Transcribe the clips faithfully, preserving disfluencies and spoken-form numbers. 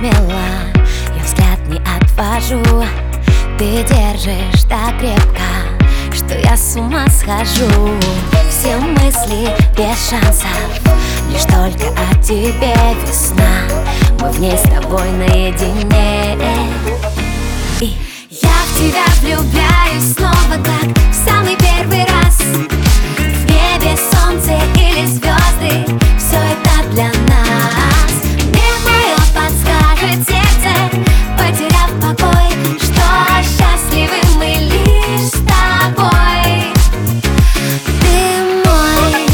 смело, я взгляд не отвожу. Ты держишь так крепко, что я с ума схожу. Все мысли без шансов, лишь только о тебе весна. Мы в ней с тобой наедине. И я в тебя влюбляюсь снова, как в самый первый раз. В небе солнце или звезды, все это для нас. Мне мое подскажет сердце, потеряв покой, что счастливы мы лишь с тобой. Ты мой.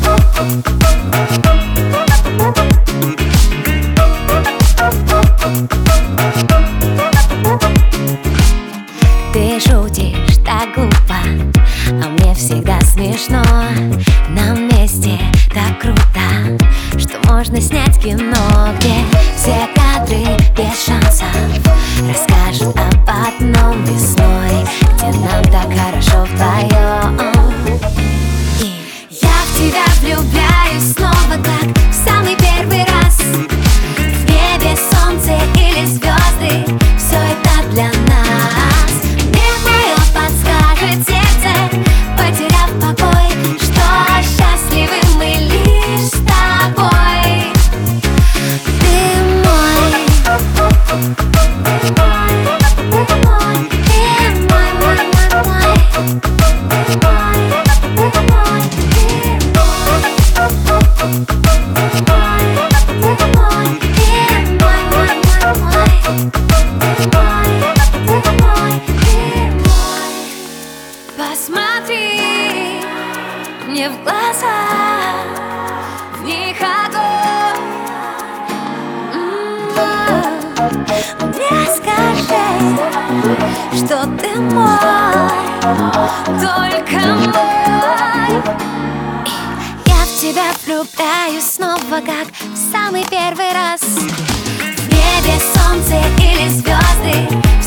Ты шутишь так глупо, а мне всегда смешно. Нам вместе так круто, что можно снять кино, где все кадры без шансов расскажут об одном весной, где нам так хорошо вдвоем. И я в тебя влюбляюсь снова, как в самый первый раз. В небе солнце или звезды, все это для нас. Мне мое подскажет сердце, потеряв покой, что счастливы мы лишь с тобой. Ты мой. Ты мой, ты мой, ты мой, мой, мой, мой. Ты мой, ты мой, ты мой. Ты мой, ты мой, ты мой, мой, мой, мой. Ты мой, ты мой, ты мой. Посмотри мне в глаза, в них огонь. Мне скажи, что ты мой, только мой. И я в тебя влюбляюсь снова, как в самый первый раз. В небе солнце или звезды,